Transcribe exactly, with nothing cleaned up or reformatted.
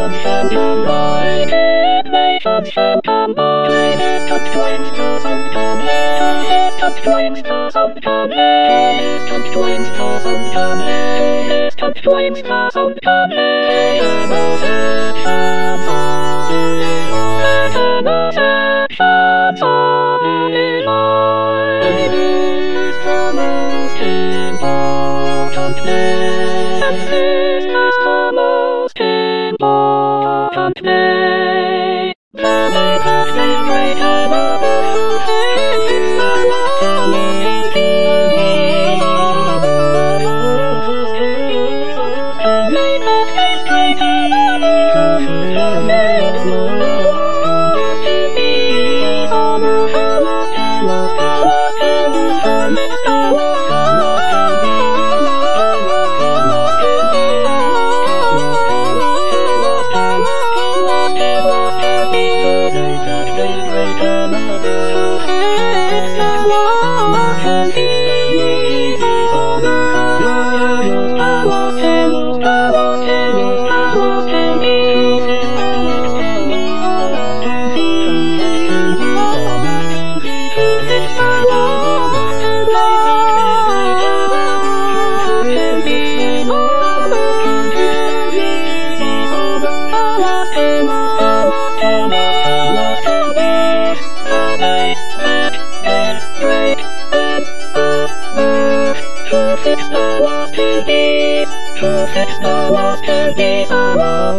shall combine. Nations shall combine. Cut twins to some combine. Cut twins to some combine. Cut twins to some combine. Cut twins to some combine. Sections of the sections of the line. This is the most important day. This is the most important day. The day that we break another faith is the most important day. The day that we break another faith is the most important Fix the lost to be, to fix the lost to be,